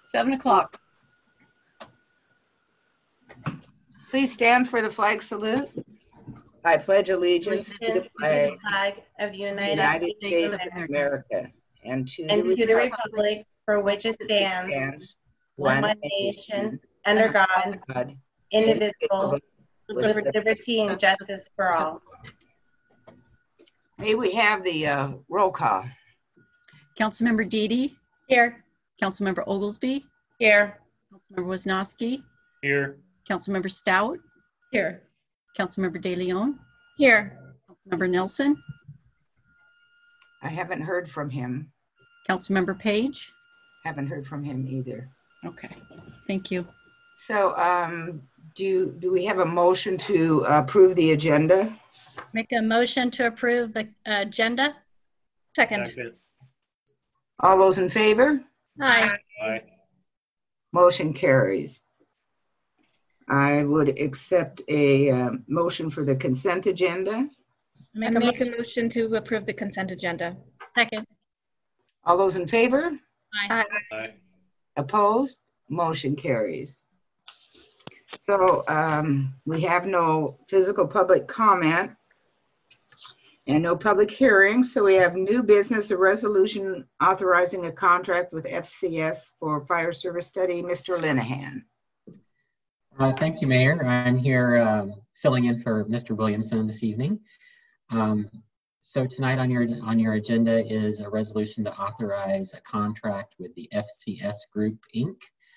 7 o'clock. Please stand for the flag salute. I pledge allegiance to the flag of the United States of America and to the republic for which it stands, one nation, under God, indivisible, with liberty and justice for all. May we have the roll call. Councilmember Deedy. Here. Councilmember Oglesby. Here. Councilmember Wisnowski. Here. Councilmember Stout. Here. Councilmember De Leon. Here. Councilmember Nelson. I haven't heard from him. Councilmember Page. Haven't heard from him either. Okay, thank you. So do we have a motion to approve the agenda? Make a motion to approve the agenda. Second. All those in favor? Aye. Aye. Motion carries. I would accept a motion for the consent agenda. Make a motion to approve the consent agenda. Second. All those in favor? Aye. Aye. Opposed? Motion carries. So we have no physical public comment and no public hearing. So we have new business, a resolution authorizing a contract with FCS for fire service study. Mr. Linehan. Thank you, Mayor. I'm here filling in for Mr. Williamson this evening. So tonight on your agenda is a resolution to authorize a contract with the FCS Group, Inc.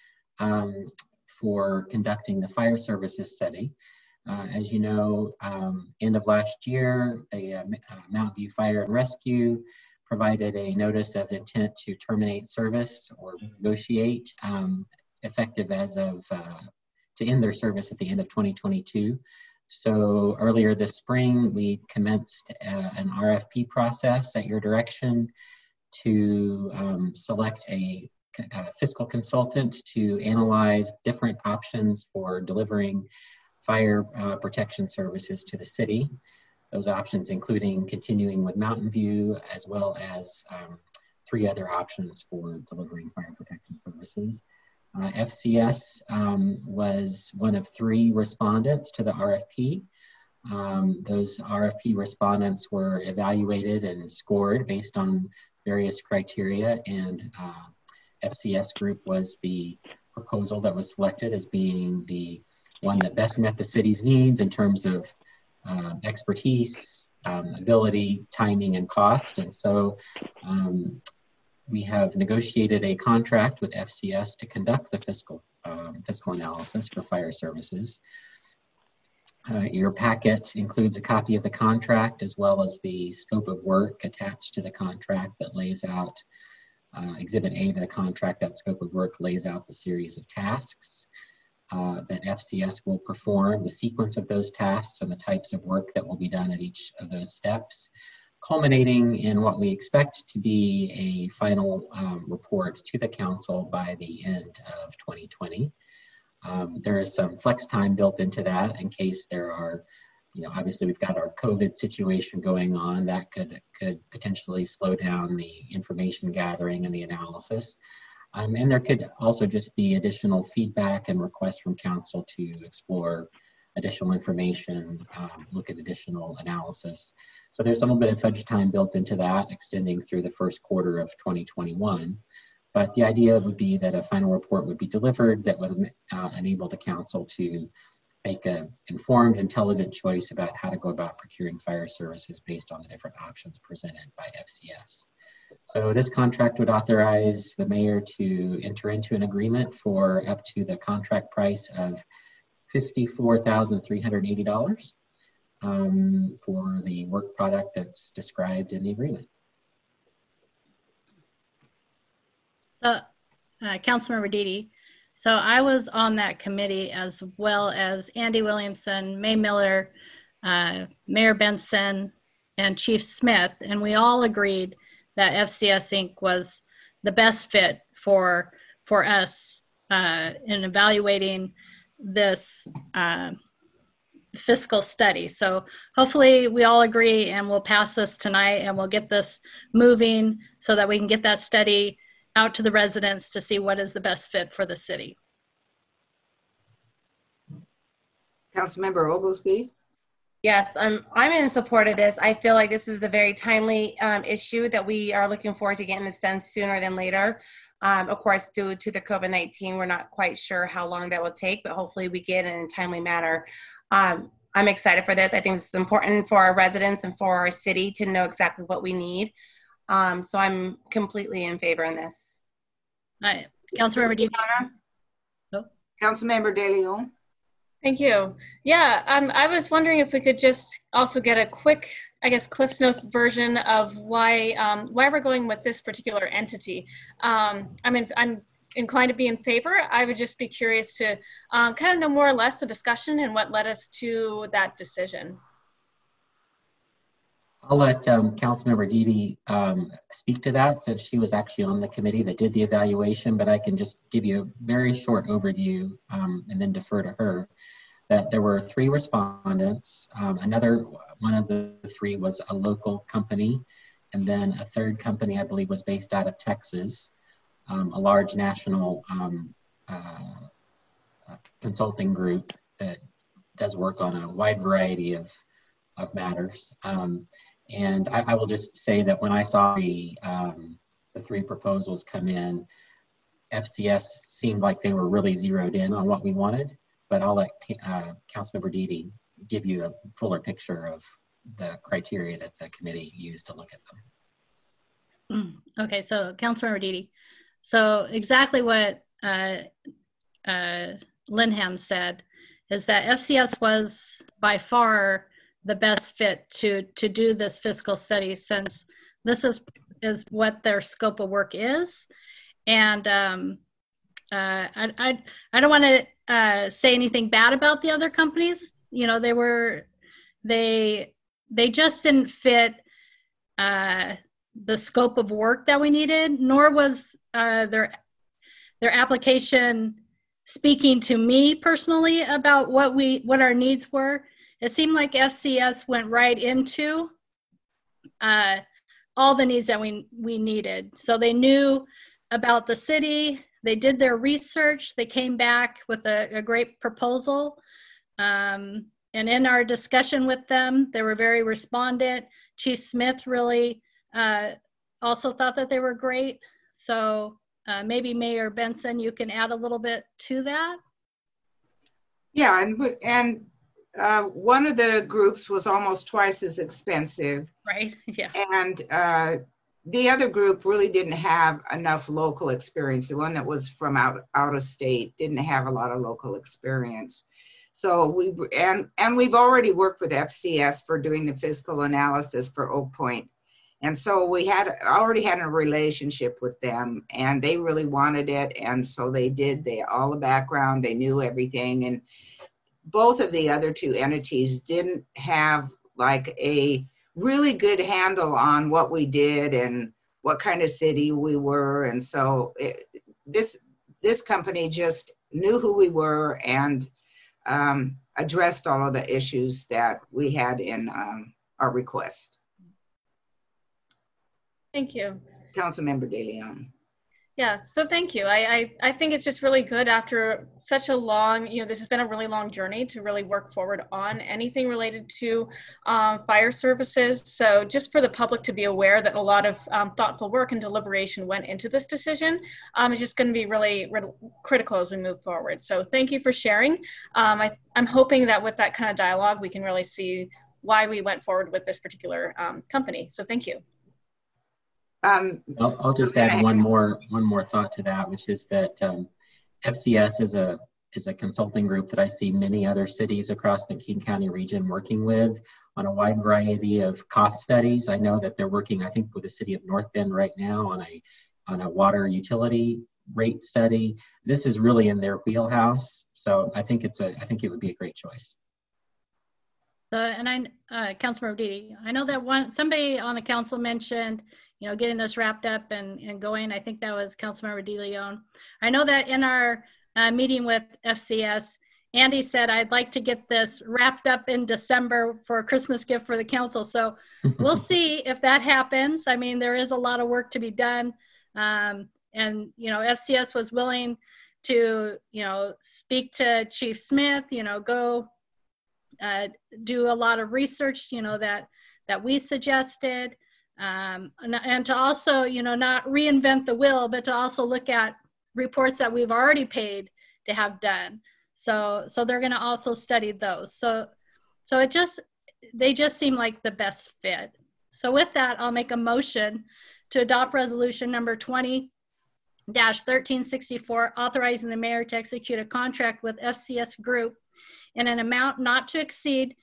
For conducting the fire services study. As you know, end of last year, the Mountain View Fire and Rescue provided a notice of intent to terminate service or negotiate effective as of to end their service at the end of 2022. So earlier this spring, we commenced an RFP process at your direction to select a fiscal consultant to analyze different options for delivering fire protection services to the city. Those options including continuing with Mountain View, as well as 3 other options for delivering fire protection services. FCS was one of 3 respondents to the RFP. Those RFP respondents were evaluated and scored based on various criteria, and FCS Group was the proposal that was selected as being the one that best met the city's needs in terms of expertise, ability, timing, and cost. And so we have negotiated a contract with FCS to conduct the fiscal analysis for fire services. Your packet includes a copy of the contract as well as the scope of work attached to the contract that lays out Exhibit A to the contract. That scope of work lays out the series of tasks that FCS will perform, the sequence of those tasks and the types of work that will be done at each of those steps, culminating in what we expect to be a final report to the council by the end of 2020. There is some flex time built into that in case there are, obviously we've got our COVID situation going on that could potentially slow down the information gathering and the analysis. And there could also just be additional feedback and requests from council to explore additional information, look at additional analysis. So there's a little bit of fudge time built into that, extending through the first quarter of 2021. But the idea would be that a final report would be delivered that would enable the council to make an informed, intelligent choice about how to go about procuring fire services based on the different options presented by FCS. So this contract would authorize the mayor to enter into an agreement for up to the contract price of $54,380 for the work product that's described in the agreement. So, Councilmember Deedy, so I was on that committee as well as Andy Williamson, May Miller, Mayor Benson, and Chief Smith, and we all agreed that FCS Inc. was the best fit for us in evaluating this fiscal study. So hopefully we all agree and we'll pass this tonight and we'll get this moving so that we can get that study out to the residents to see what is the best fit for the city. Councilmember Oglesby. Yes, I'm in support of this. I feel like this is a very timely issue that we are looking forward to getting this done sooner than later. Of course, due to the COVID-19, we're not quite sure how long that will take, but hopefully we get it in a timely manner. I'm excited for this. I think this is important for our residents and for our city to know exactly what we need. So I'm completely in favor in this. Councilmember DeLeon. Councilmember DeLeon. Thank you. Yeah, I was wondering if we could just also get a quick, I guess, Cliff's Notes version of why we're going with this particular entity. I mean, I'm inclined to be in favor. I would just be curious to kind of know more or less the discussion and what led us to that decision. I'll let Councilmember Dede speak to that, since she was actually on the committee that did the evaluation, but I can just give you a very short overview and then defer to her. That there were 3 respondents. Another one of the 3 was a local company, and then a third company, I believe, was based out of Texas, a large national consulting group that does work on a wide variety of matters. And I will just say that when I saw the 3 proposals come in, FCS seemed like they were really zeroed in on what we wanted, but I'll let Councilmember Dede give you a fuller picture of the criteria that the committee used to look at them. Okay, so Councilmember Dede. So exactly what Linham said is that FCS was by far the best fit to do this fiscal study, since this is what their scope of work is. And I don't want to say anything bad about the other companies. You know, they just didn't fit the scope of work that we needed, nor was their application speaking to me personally about what our needs were. It seemed like FCS went right into all the needs that we needed. So they knew about the city, they did their research, they came back with a great proposal. And in our discussion with them, they were very respondent. Chief Smith really also thought that they were great. So maybe Mayor Benson, you can add a little bit to that. Yeah, and one of the groups was almost twice as expensive. Right, yeah. And the other group really didn't have enough local experience. The one that was from out of state didn't have a lot of local experience. So we've already worked with FCS for doing the fiscal analysis for Oak Point. And so we already had a relationship with them, and they really wanted it. And so they did all the background, they knew everything. And both of the other 2 entities didn't have like a really good handle on what we did and what kind of city we were. And so this company just knew who we were and addressed all of the issues that we had in our request. Thank you. Councilmember DeLeon. Yeah, so thank you. I think it's just really good after such a long, this has been a really long journey to really work forward on anything related to fire services. So just for the public to be aware that a lot of thoughtful work and deliberation went into this decision is just going to be really critical as we move forward. So thank you for sharing. I'm hoping that with that kind of dialogue, we can really see why we went forward with this particular company. So thank you. I'll just add one more thought to that, which is that FCS is a consulting group that I see many other cities across the King County region working with on a wide variety of cost studies. I know that they're working, I think, with the city of North Bend right now on a water utility rate study. This is really in their wheelhouse, so I think it would be a great choice. And Councilmember Dede, I know that somebody on the council mentioned, getting this wrapped up and going. I think that was Councilmember DeLeon. I know that in our meeting with FCS, Andy said, I'd like to get this wrapped up in December for a Christmas gift for the council. So we'll see if that happens. I mean, there is a lot of work to be done. you know, FCS was willing to, you know, speak to Chief Smith, you know, go do a lot of research, you know, that we suggested, and to also, you know, not reinvent the wheel, but to also look at reports that we've already paid to have done. So they're going to also study those. So they just seem like the best fit. So with that, I'll make a motion to adopt resolution number 20-1364, authorizing the mayor to execute a contract with FCS Group in an amount not to exceed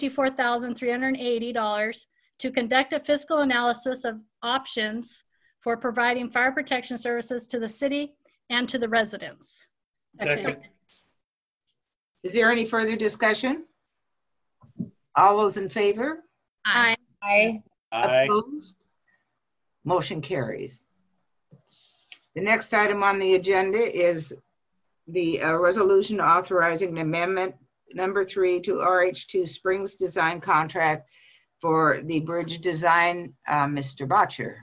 $54,380 to conduct a fiscal analysis of options for providing fire protection services to the city and to the residents. Second. Is there any further discussion? All those in favor? Aye. Aye. Opposed? Motion carries. The next item on the agenda is the resolution authorizing amendment number 3 to RH2 Springs design contract for the bridge design. Mr. Botcher.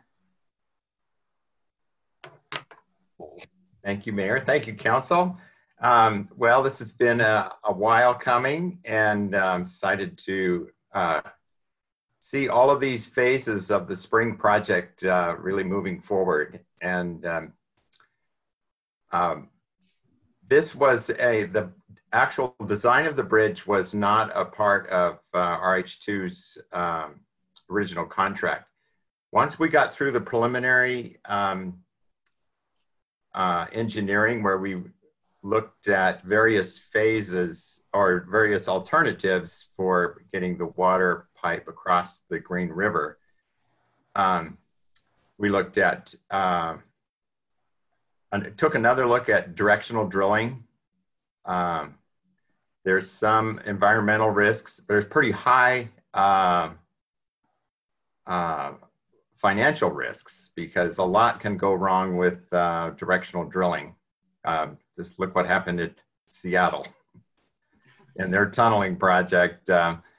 Thank you, Mayor. Thank you, Council. Well, this has been a while coming, and I'm excited to see all of these phases of the spring project really moving forward. And this was the actual design of the bridge was not a part of RH2's original contract. Once we got through the preliminary engineering, where we looked at various phases or various alternatives for getting the water pipe across the Green River, we looked at and took another look at directional drilling. There's some environmental risks. There's pretty high financial risks because a lot can go wrong with directional drilling. Just look what happened at Seattle in their tunneling project.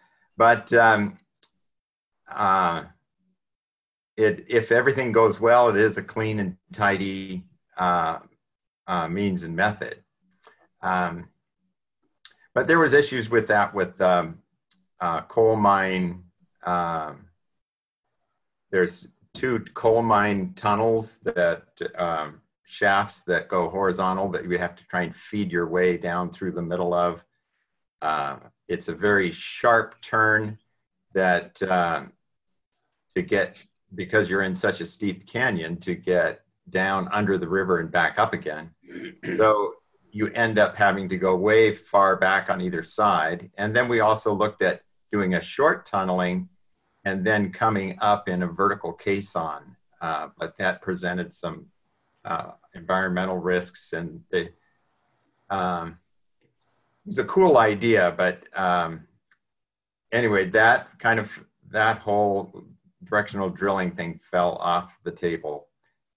If everything goes well, it is a clean and tidy means and method. But there was issues with that with coal mine. There's 2 coal mine tunnels that shafts that go horizontal that you have to try and feed your way down through the middle of. It's a very sharp turn that to get, because you're in such a steep canyon, to get down under the river and back up again. So you end up having to go way far back on either side. And then we also looked at doing a short tunneling and then coming up in a vertical caisson. But that presented some environmental risks, and it was a cool idea, but anyway, that whole directional drilling thing fell off the table.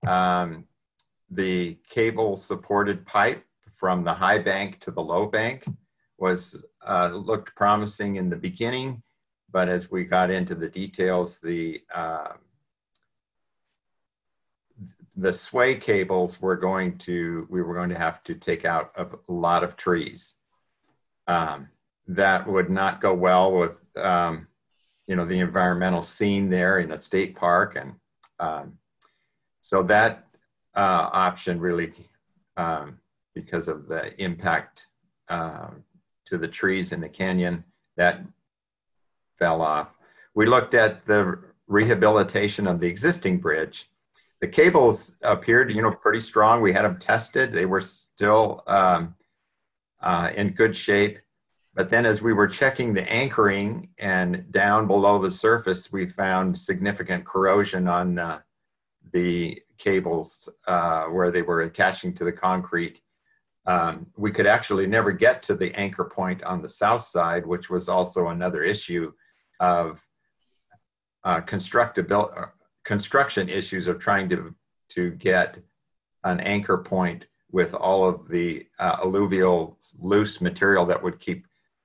The cable supported pipe from the high bank to the low bank was looked promising in the beginning, but as we got into the details, the sway cables we were going to have to take out a lot of trees. That would not go well with the environmental scene there in a state park, and so that option really, because of the impact to the trees in the canyon, that fell off. We looked at the rehabilitation of the existing bridge. The cables appeared, pretty strong. We had them tested. They were still in good shape. But then as we were checking the anchoring and down below the surface, we found significant corrosion on the cables where they were attaching to the concrete. We could actually never get to the anchor point on the south side, which was also another issue of construction issues of trying to get an anchor point with all of the alluvial loose material that would keep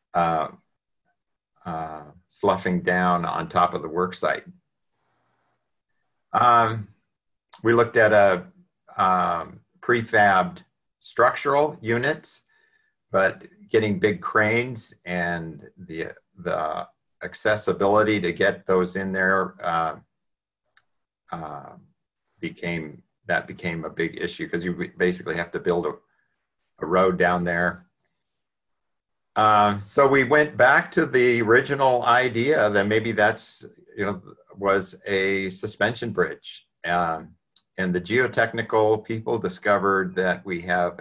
sloughing down on top of the work site. We looked at prefabbed structural units, but getting big cranes and the accessibility to get those in there became a big issue, because you basically have to build a road down there. So we went back to the original idea that maybe that's, was a suspension bridge. And the geotechnical people discovered that we have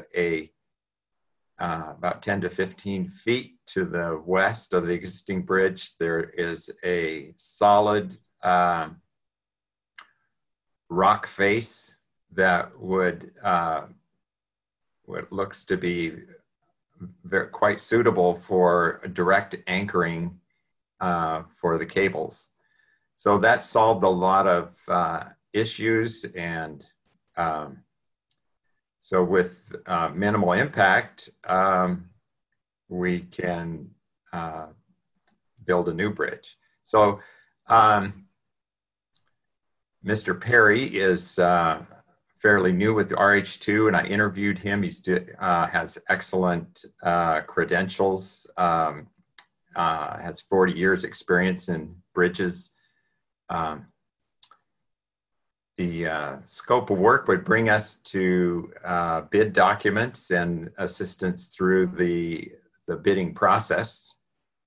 about 10 to 15 feet to the west of the existing bridge, there is a solid rock face that would what looks to be quite suitable for direct anchoring for the cables. So that solved a lot of issues, and so with minimal impact, we can build a new bridge. So Mr. Perry is fairly new with the RH2, and I interviewed him. He has excellent credentials, has 40 years experience in bridges. The scope of work would bring us to bid documents and assistance through the bidding process.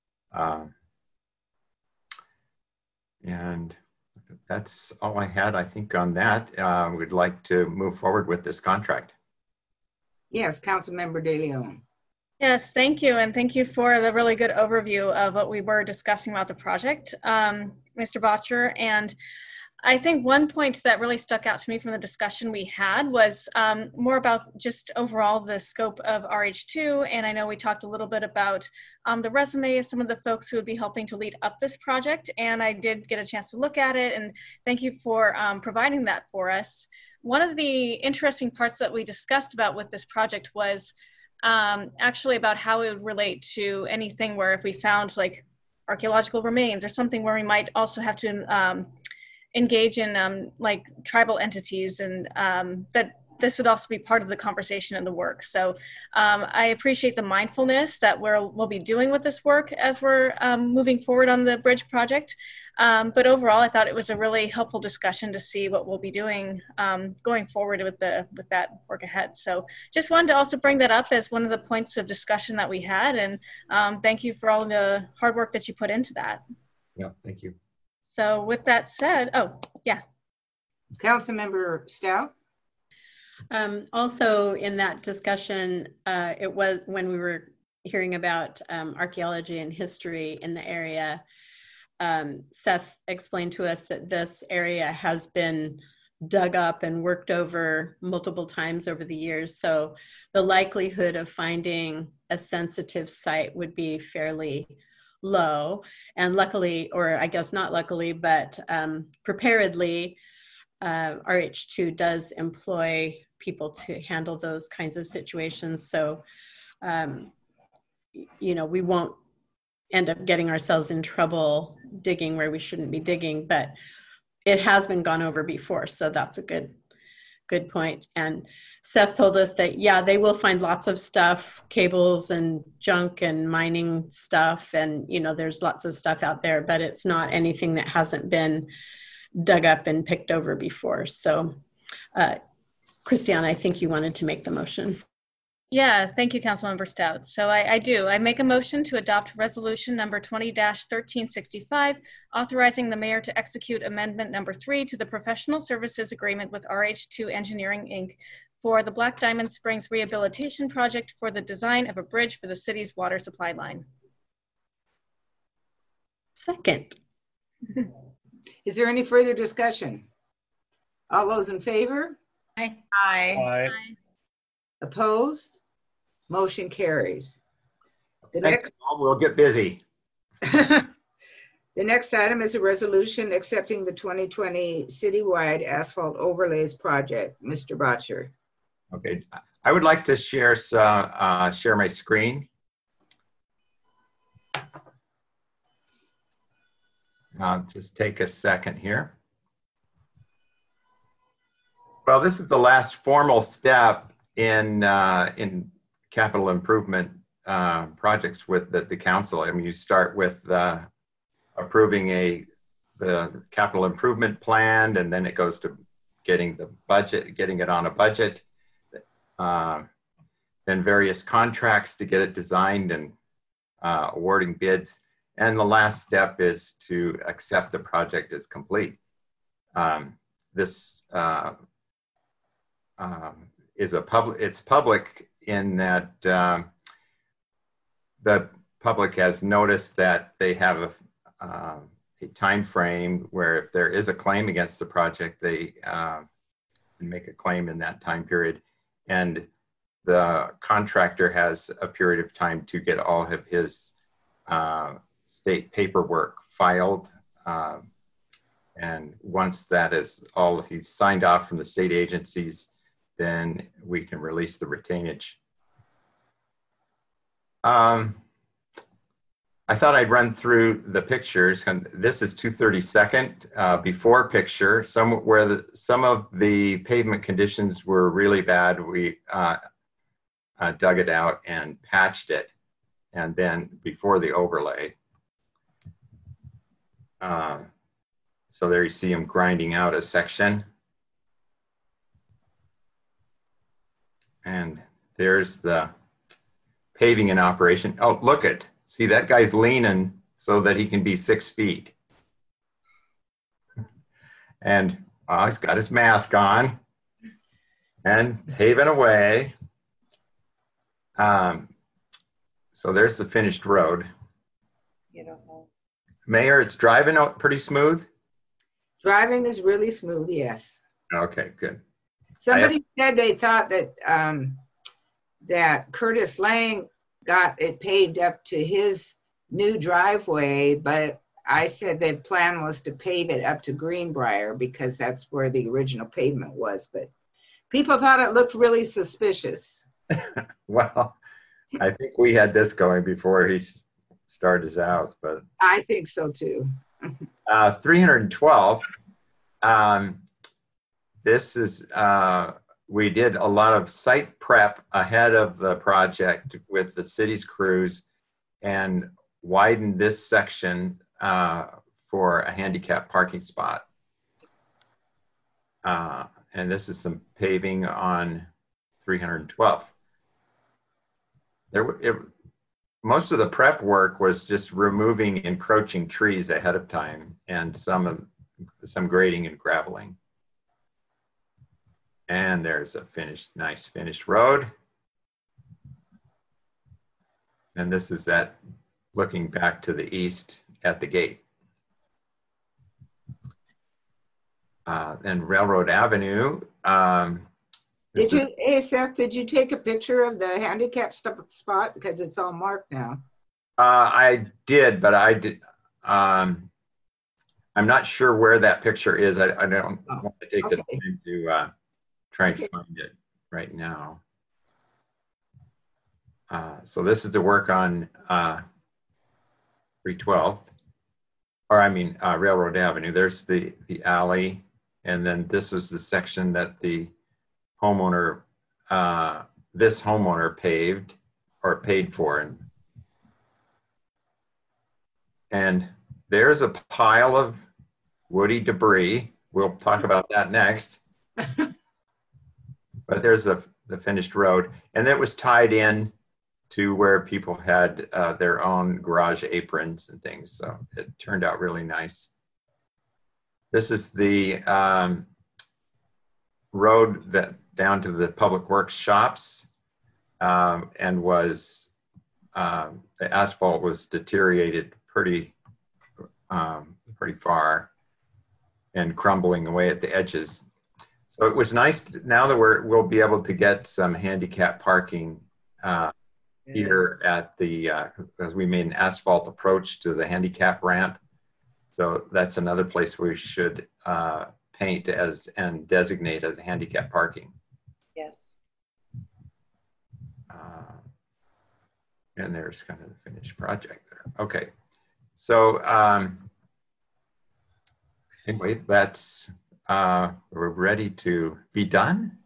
And that's all I had, I think, on that. We'd like to move forward with this contract. Yes, Councilmember De Leon. Yes, thank you. And thank you for the really good overview of what we were discussing about the project, Mr. Botcher. And I think one point that really stuck out to me from the discussion we had was more about just overall the scope of RH2. And I know we talked a little bit about the resume of some of the folks who would be helping to lead up this project. And I did get a chance to look at it, and thank you for providing that for us. One of the interesting parts that we discussed about with this project was actually about how it would relate to anything where if we found like archaeological remains or something where we might also have to engage in like tribal entities, and that this would also be part of the conversation and the work. So I appreciate the mindfulness that we'll be doing with this work as we're moving forward on the bridge project. But overall, I thought it was a really helpful discussion to see what we'll be doing going forward with that work ahead. So just wanted to also bring that up as one of the points of discussion that we had. And thank you for all the hard work that you put into that. Yeah, thank you. So with that said, oh, yeah. Councilmember Stout. Also in that discussion, it was when we were hearing about archaeology and history in the area, Seth explained to us that this area has been dug up and worked over multiple times over the years. So the likelihood of finding a sensitive site would be fairly low. And luckily, or I guess not luckily, but preparedly, RH2 does employ people to handle those kinds of situations. So, we won't end up getting ourselves in trouble digging where we shouldn't be digging, but it has been gone over before. So that's a good point. And Seth told us that, yeah, they will find lots of stuff, cables and junk and mining stuff. And, there's lots of stuff out there, but it's not anything that hasn't been dug up and picked over before. So, Christiane, I think you wanted to make the motion. Yeah, thank you, Councilmember Stout. So I do. I make a motion to adopt resolution number 20-1365, authorizing the mayor to execute amendment number 3 to the professional services agreement with RH2 Engineering, Inc. for the Black Diamond Springs Rehabilitation Project for the design of a bridge for the city's water supply line. Second. Is there any further discussion? All those in favor? Aye. Aye. Aye. Opposed? Motion carries. The next, We'll get busy. the next item is a resolution accepting the 2020 citywide asphalt overlays project. Mr. Botcher. Okay, I would like to share my screen. Just take a second here. Well, this is the last formal step in capital improvement projects with the council. I mean, you start with approving the capital improvement plan, and then it goes to getting the budget, getting it on a budget, then various contracts to get it designed and awarding bids. And the last step is to accept the project as complete. This is it's public in that the public has noticed that they have a time frame where if there is a claim against the project, they can make a claim in that time period. And the contractor has a period of time to get all of his state paperwork filed. And once that is all, he's signed off from the state agencies, then we can release the retainage. I thought I'd run through the pictures. This is 232nd before picture. Some of the pavement conditions were really bad. We dug it out and patched it, and then before the overlay. So there you see him grinding out a section. And there's the paving in operation. Oh, look it. See, that guy's leaning so that he can be 6 feet. And he's got his mask on and paving away. So there's the finished road. Beautiful. Mayor, it's driving out pretty smooth? Driving is really smooth, yes. Okay, good. Somebody said they thought that that Curtis Lang got it paved up to his new driveway, but I said the plan was to pave it up to Greenbrier because that's where the original pavement was. But people thought it looked really suspicious. Well, I think we had this going before he started his house, but I think so too. 312. This is, we did a lot of site prep ahead of the project with the city's crews and widened this section for a handicap parking spot. And this is some paving on 312. Most of the prep work was just removing encroaching trees ahead of time and some grading and graveling. And there's a nice finished road. And this is that looking back to the east at the gate. And Railroad Avenue. ASF, did you take a picture of the handicap spot? Because it's all marked now. I did, but I'm not sure where that picture is. I don't want to take the time to try and find it right now. So this is the work on 312th, or I mean Railroad Avenue. There's the alley, and then this is the section that the homeowner, this homeowner paved or paid for. And there's a pile of woody debris. We'll talk about that next. But there's the finished road. And it was tied in to where people had their own garage aprons and things. So it turned out really nice. This is the road that down to the public works shops, and was the asphalt was deteriorated pretty far and crumbling away at the edges. So it was nice now that we'll be able to get some handicap parking here at the as we made an asphalt approach to the handicap ramp. So that's another place we should paint as and designate as handicap parking. Yes. And there's kind of the finished project there. Okay. So anyway, that's we're ready to be done.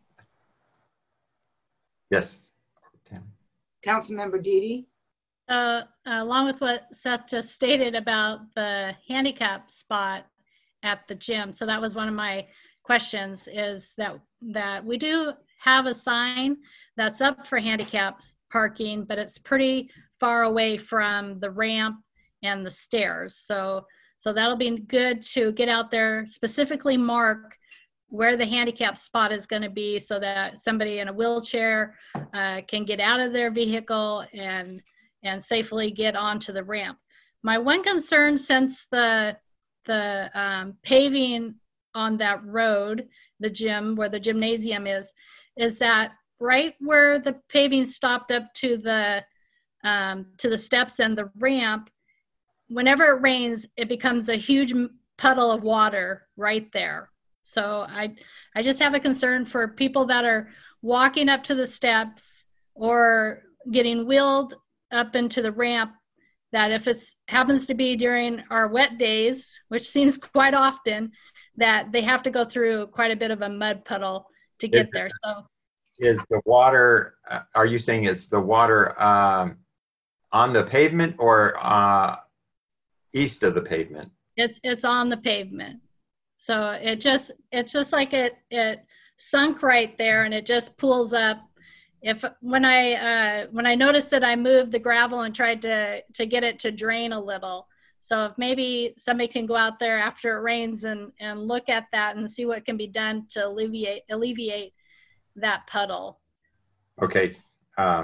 Yes. Councilmember Didi? Along with what Seth just stated about the handicap spot at the gym. So that was one of my questions, is that we do have a sign that's up for handicap parking, but it's pretty far away from the ramp and the stairs. So that'll be good to get out there, specifically mark where the handicap spot is going to be, so that somebody in a wheelchair can get out of their vehicle and safely get onto the ramp. My one concern, since the paving on that road, the gym where the gymnasium is that right where the paving stopped up to the steps and the ramp, whenever it rains, it becomes a huge puddle of water right there. So I just have a concern for people that are walking up to the steps or getting wheeled up into the ramp, that if it happens to be during our wet days, which seems quite often, that they have to go through quite a bit of a mud puddle to get there. So is the water, are you saying it's the water on the pavement or east of the pavement? It's on the pavement. So it's just like it sunk right there, and it just pools up. When I noticed that, I moved the gravel and tried to get it to drain a little. So if maybe somebody can go out there after it rains and look at that and see what can be done to alleviate that puddle. Okay. Yeah,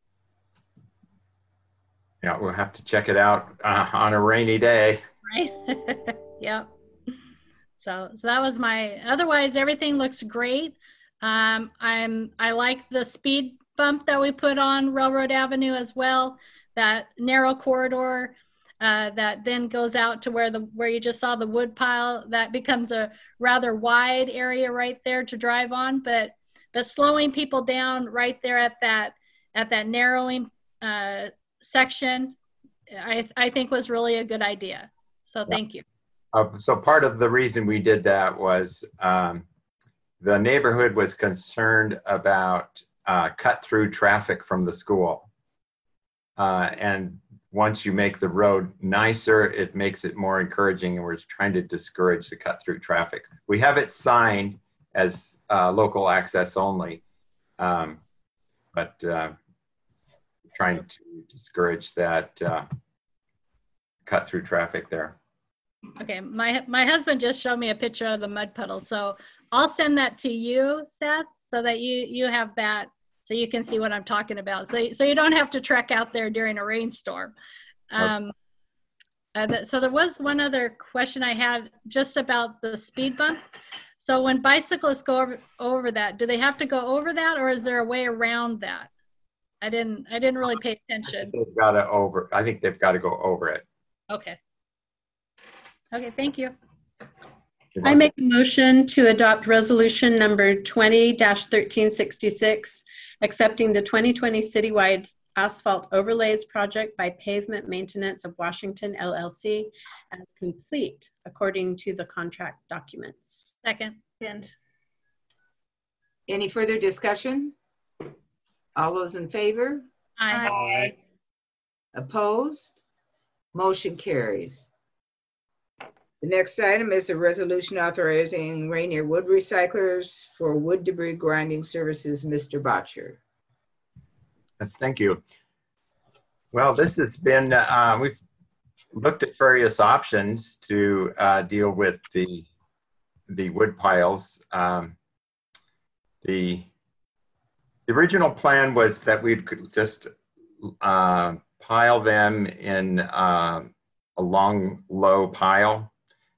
we'll have to check it out on a rainy day. Right. Yep. So that was otherwise everything looks great. I like the speed bump that we put on Railroad Avenue as well, that narrow corridor that then goes out to where you just saw the wood pile. That becomes a rather wide area right there to drive on, but slowing people down right there at that narrowing section, I think was really a good idea. So thank you. So part of the reason we did that was the neighborhood was concerned about cut-through traffic from the school. And once you make the road nicer, it makes it more encouraging, and we're trying to discourage the cut-through traffic. We have it signed as local access only, but trying to discourage that cut-through traffic there. Okay, my husband just showed me a picture of the mud puddle, so I'll send that to you, Seth, so that you have that, so you can see what I'm talking about. So you don't have to trek out there during a rainstorm. So there was one other question I had just about the speed bump. So when bicyclists go over that, do they have to go over that, or is there a way around that? I didn't really pay attention. I think they've got to go over it. Okay. Okay, thank you. I make a motion to adopt resolution number 20-1366, accepting the 2020 citywide asphalt overlays project by Pavement Maintenance of Washington, LLC, as complete according to the contract documents. Second. Any further discussion? All those in favor? Aye. Aye. Opposed? Motion carries. The next item is a resolution authorizing Rainier Wood Recyclers for wood debris grinding services. Mr. Botcher. Yes, thank you. Well, this has been, we've looked at various options to deal with the wood piles. The original plan was that we could just pile them in a long, low pile.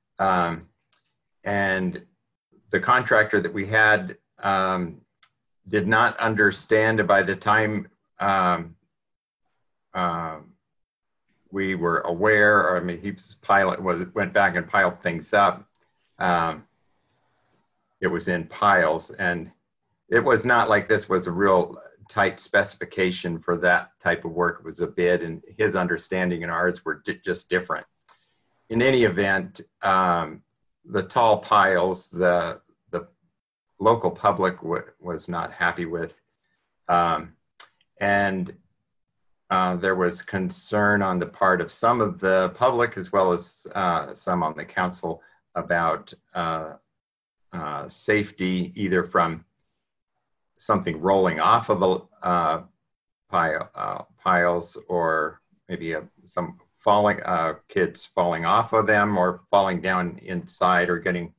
And the contractor that we had did not understand. By the time we were aware, or I mean, he went back and piled things up. It was in piles, and it was not like this was a real tight specification for that type of work. It was a bid, and his understanding and ours were just different. In any event, the tall piles, the local public was not happy with. And there was concern on the part of some of the public as well as some on the council about safety, either from something rolling off of the piles, or maybe some falling kids falling off of them, or falling down inside, or getting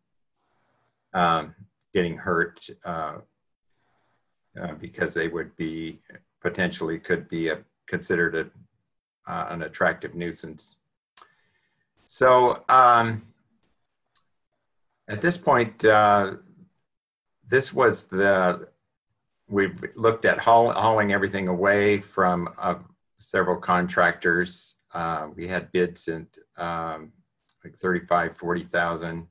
hurt because they would be potentially could be considered an attractive nuisance. So at this point, this was we've looked at hauling everything away from several contractors. We had bids in like 35, 40,000.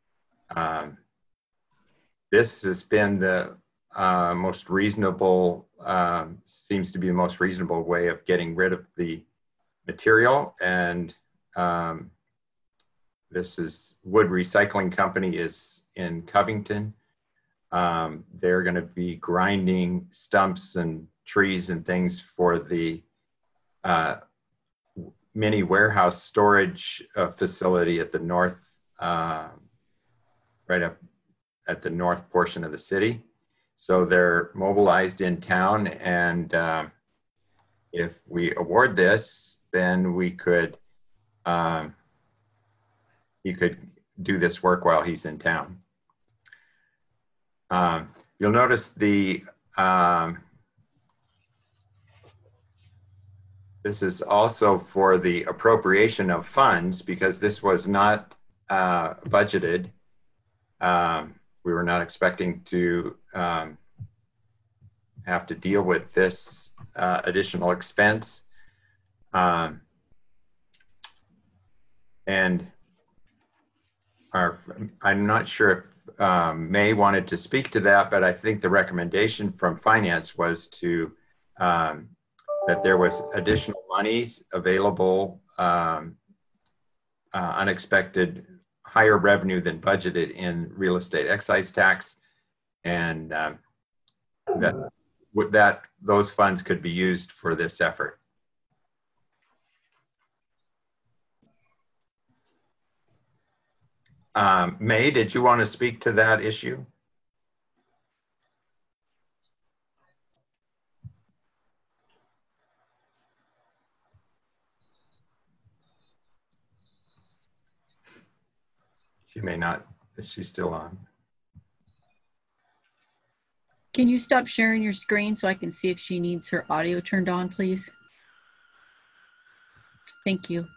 This has been the most reasonable, seems to be the most reasonable way of getting rid of the material. And this is Wood Recycling Company is in Covington. They're going to be grinding stumps and trees and things for the mini warehouse storage facility at the north, right up at the north portion of the city. So they're mobilized in town, and if we award this, then we could, he could do this work while he's in town. You'll notice this is also for the appropriation of funds, because this was not budgeted. We were not expecting to have to deal with this additional expense. And I'm not sure if May wanted to speak to that, but I think the recommendation from finance was to that there was additional monies available, unexpected higher revenue than budgeted in real estate excise tax, and those funds could be used for this effort. May, did you want to speak to that issue? She may not. Is she still on? Can you stop sharing your screen so I can see if she needs her audio turned on, please? Thank you.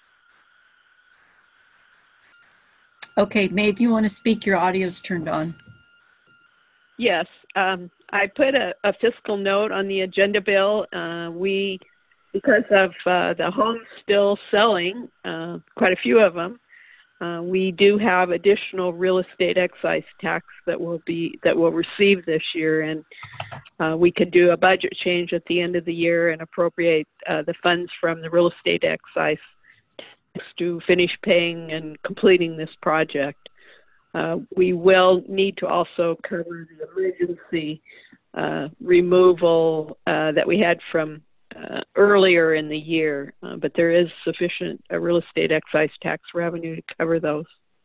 Okay, May, if you want to speak, your audio's turned on. Yes, I put a fiscal note on the agenda bill. Because of the homes still selling, quite a few of them, we do have additional real estate excise tax that we'll receive this year, and we could do a budget change at the end of the year and appropriate the funds from the real estate excise to finish paying and completing this project. We will need to also cover the emergency removal that we had from earlier in the year, but there is sufficient real estate excise tax revenue to cover those.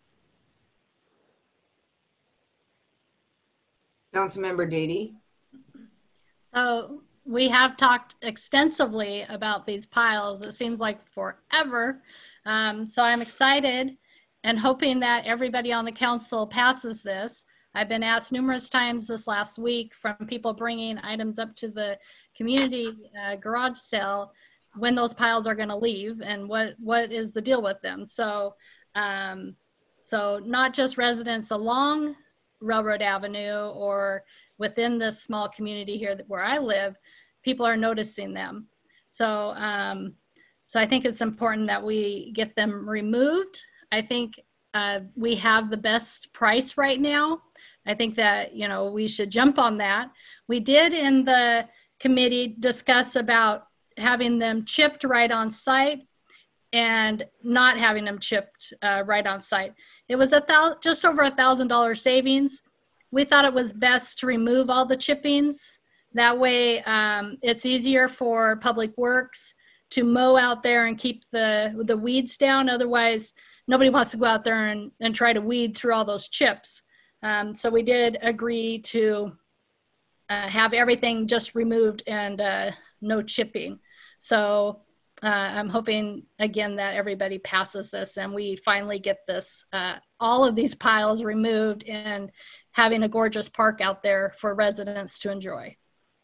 Councilmember Deedy. So we have talked extensively about these piles. It seems like forever. So I'm excited and hoping that everybody on the council passes this. I've been asked numerous times this last week from people bringing items up to the community garage sale when those piles are going to leave and what is the deal with them. So so not just residents along Railroad Avenue or within this small community here where I live, people are noticing them. So so I think it's important that we get them removed. I think we have the best price right now. I think that, you know, we should jump on that. We did in the committee discuss about having them chipped right on site. and not having them chipped right on site. It was just over $1,000 savings. We thought it was best to remove all the chippings. That way it's easier for Public Works to mow out there and keep the weeds down. Otherwise, nobody wants to go out there and try to weed through all those chips. So we did agree to have everything just removed and no chipping. So I'm hoping, again, that everybody passes this and we finally get this, all of these piles removed and having a gorgeous park out there for residents to enjoy.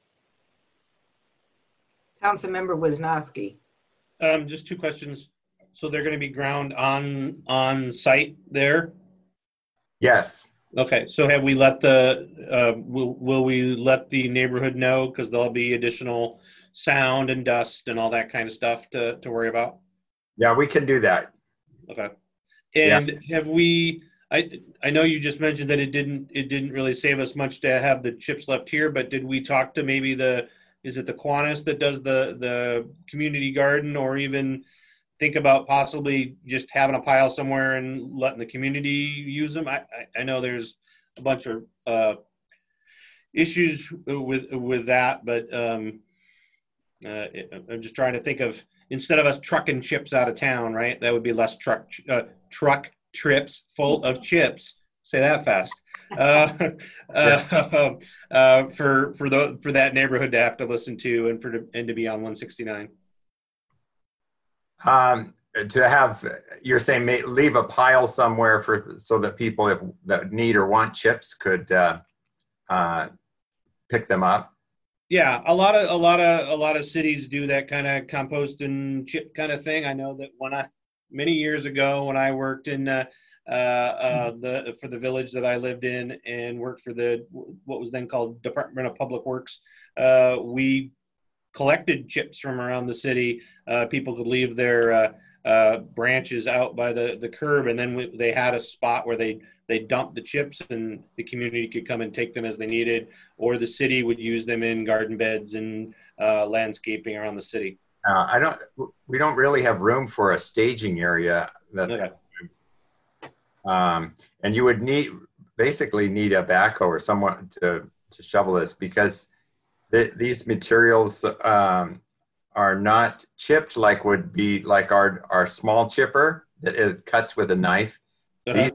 Councilmember Wisniewski. Just two questions. So they're going to be ground on site there? Yes. Okay. So have we let the, will we let the neighborhood know? Because there'll be additional sound and dust and all that kind of stuff to worry about? Yeah, we can do that. Okay. And have we, I know you just mentioned that it didn't really save us much to have the chips left here, but did we talk to maybe is it the Kiwanis that does the community garden, or even think about possibly just having a pile somewhere and letting the community use them? I know there's a bunch of issues with that, but I'm just trying to think of, instead of us trucking chips out of town, right? That would be less truck trips full of chips. Say that fast. For that neighborhood to have to listen to and to be on 169. To have, you're saying leave a pile somewhere so that people that need or want chips could pick them up. Yeah, a lot of cities do that kind of compost and chip kind of thing. I know that many years ago when I worked in for the village that I lived in and worked for what was then called Department of Public Works, we collected chips from around the city. People could leave their branches out by the curb, and then they had a spot where they dumped the chips, and the community could come and take them as they needed, or the city would use them in garden beds and landscaping around the city. We don't really have room for a staging area. Okay. And you would basically need a backhoe or someone to shovel this, because these materials are not chipped like would be like our small chipper that cuts with a knife. These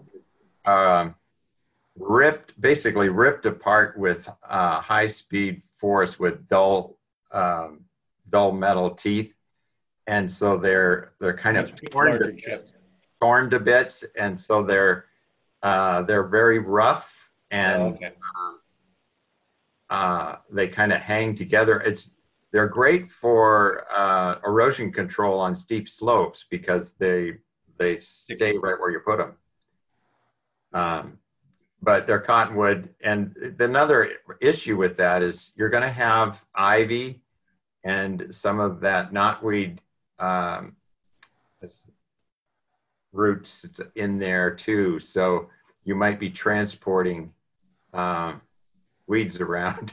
basically ripped apart with high-speed force with dull metal teeth, and so they're kind of torn to bits, and so they're very rough, and they kind of hang together. They're great for erosion control on steep slopes because they stay right where you put them. But they're cottonwood, and another issue with that is you're going to have ivy and some of that knotweed roots in there too, so you might be transporting weeds around.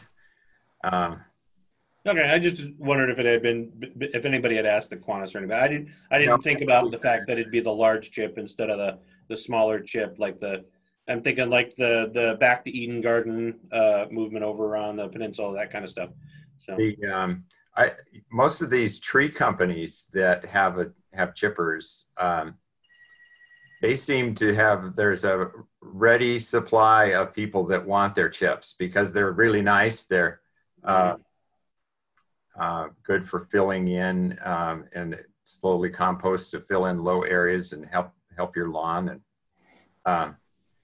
Okay, I just wondered if anybody had asked the Kiwanis or anybody. I didn't think about the fact that it'd be the large chip instead of the smaller chip, I'm thinking like the Back to Eden Garden movement over on the peninsula, that kind of stuff. So most of these tree companies that have chippers, they seem to there's a ready supply of people that want their chips because they're really nice. They're good for filling in and slowly compost to fill in low areas and help your lawn. And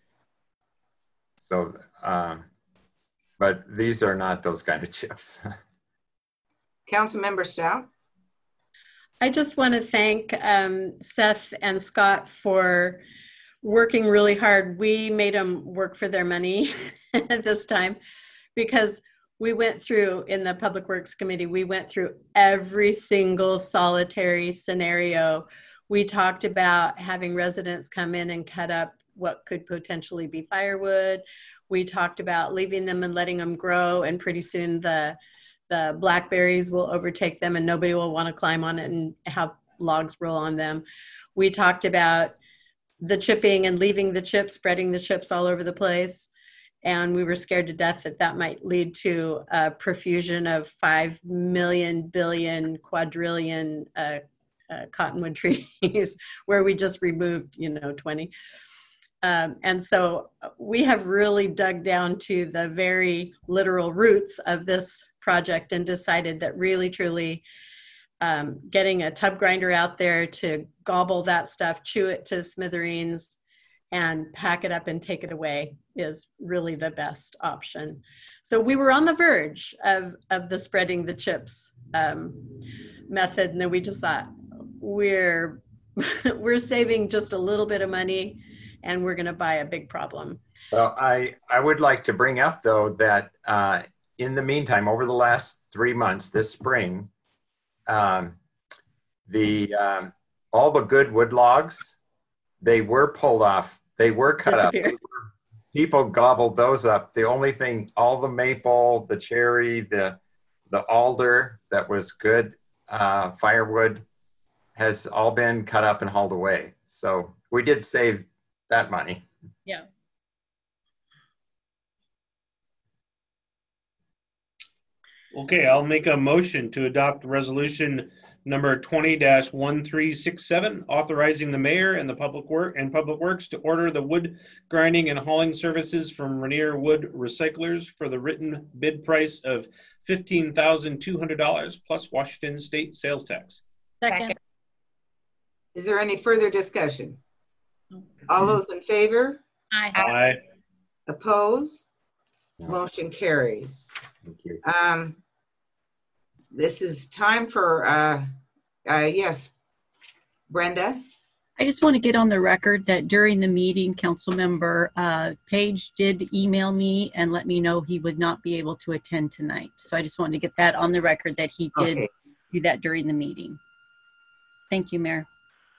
but these are not those kind of chips. Councilmember Stout. I just want to thank Seth and Scott for working really hard. We made them work for their money this time, because we went through, in the Public Works Committee, we went through every single solitary scenario. We talked about having residents come in and cut up what could potentially be firewood. We talked about leaving them and letting them grow, and pretty soon the blackberries will overtake them and nobody will want to climb on it and have logs roll on them. We talked about the chipping and leaving the chips, spreading the chips all over the place. And we were scared to death that that might lead to a profusion of 5 million, billion, quadrillion cottonwood trees where we just removed, 20. And so we have really dug down to the very literal roots of this project and decided that really, truly getting a tub grinder out there to gobble that stuff, chew it to smithereens, and pack it up and take it away is really the best option. So we were on the verge of the spreading the chips method, and then we just thought, we're saving just a little bit of money, and we're going to buy a big problem. Well, I would like to bring up, though, that in the meantime, over the last 3 months, this spring, all the good wood logs, they were pulled off. They were cut up. People gobbled those up. The only thing, all the maple, the cherry, the alder that was good firewood has all been cut up and hauled away. So we did save that money. Yeah. Okay, I'll make a motion to adopt resolution number 20-1367, authorizing the mayor and the Public Works to order the wood grinding and hauling services from Rainier Wood Recyclers for the written bid price of $15,200 plus Washington State sales tax. Second. Is there any further discussion? All those in favor? Aye. Aye. Opposed? No. Motion carries. Thank you. This is time for, yes, Brenda? I just want to get on the record that during the meeting, Councilmember Page did email me and let me know he would not be able to attend tonight. So I just wanted to get that on the record that he did do that during the meeting. Thank you, Mayor.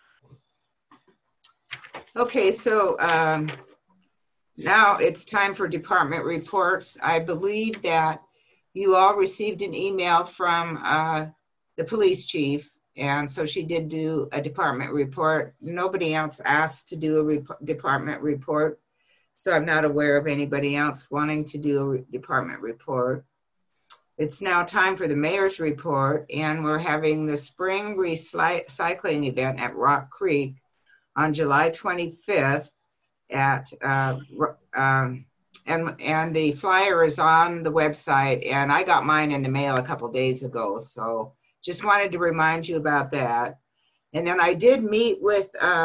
Okay, so now it's time for department reports. I believe that you all received an email from the police chief, and so she did do a department report. Nobody else asked to do a department report, so I'm not aware of anybody else wanting to do a department report. It's now time for the mayor's report, and we're having the spring recycling event at Rock Creek on July 25th at and the flyer is on the website, and I got mine in the mail a couple days ago, so just wanted to remind you about that. And then I did meet with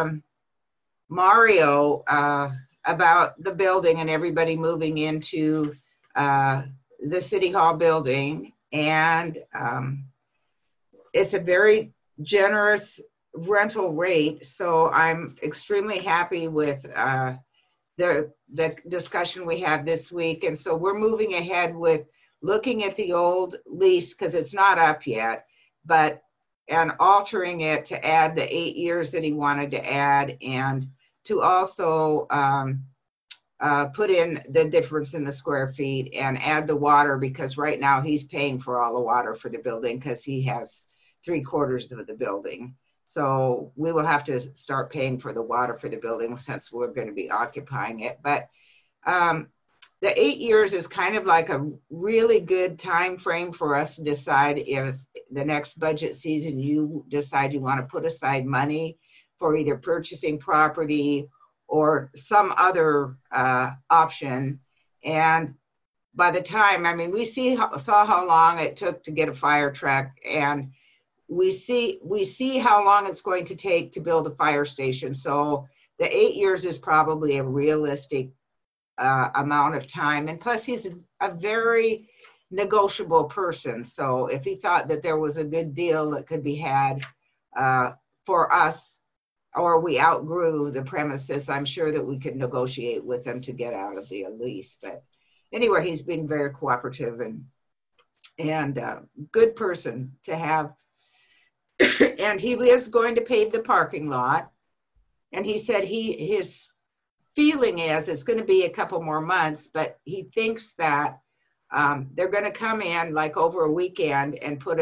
Mario about the building and everybody moving into the City Hall building, and it's a very generous rental rate, so I'm extremely happy with the discussion we had this week. And so we're moving ahead with looking at the old lease, because it's not up yet, and altering it to add the 8 years that he wanted to add, and to also put in the difference in the square feet and add the water, because right now he's paying for all the water for the building because he has 3/4 of the building. So we will have to start paying for the water for the building since we're going to be occupying it. But the 8 years is kind of like a really good time frame for us to decide if the next budget season you decide you want to put aside money for either purchasing property or some other option. And by the time, I mean, we saw how long it took to get a fire truck, and we see how long it's going to take to build a fire station. So the 8 years is probably a realistic amount of time. And plus he's a very negotiable person. So if he thought that there was a good deal that could be had for us, or we outgrew the premises, I'm sure that we could negotiate with him to get out of the lease. But anyway, he's been very cooperative and good person to have. And he is going to pave the parking lot. And he said his feeling is it's going to be a couple more months, but he thinks that they're going to come in like over a weekend and put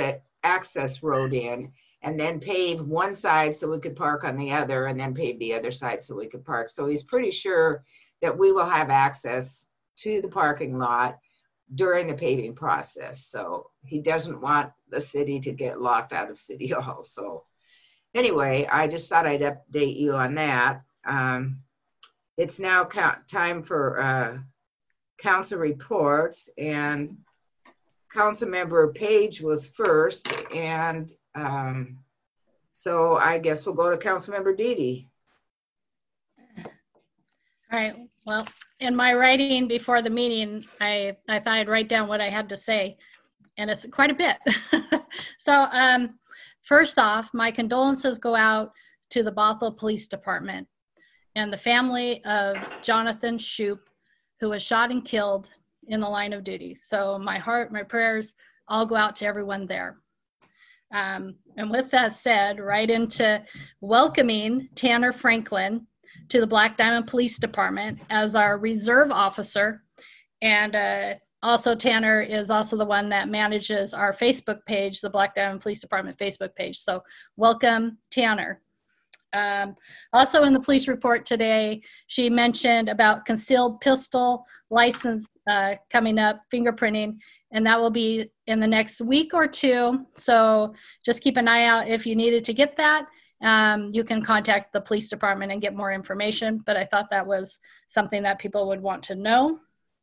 access road in, and then pave one side so we could park on the other, and then pave the other side so we could park. So he's pretty sure that we will have access to the parking lot during the paving process. So he doesn't want the city to get locked out of City Hall. So anyway, I just thought I'd update you on that. It's now time for council reports, and Councilmember Page was first, and so I guess we'll go to Councilmember Deedy. All right. Well, in my writing before the meeting, I thought I'd write down what I had to say, and it's quite a bit. So first off, my condolences go out to the Bothell Police Department and the family of Jonathan Shoup, who was shot and killed in the line of duty. So my heart, my prayers all go out to everyone there. And with that said, right into welcoming Tanner Franklin to the Black Diamond Police Department as our reserve officer. And also Tanner is also the one that manages our Facebook page, the Black Diamond Police Department Facebook page. So welcome, Tanner. Also in the police report today, she mentioned about concealed pistol license coming up, fingerprinting, and that will be in the next week or two. So just keep an eye out if you needed to get that. You can contact the police department and get more information, but I thought that was something that people would want to know.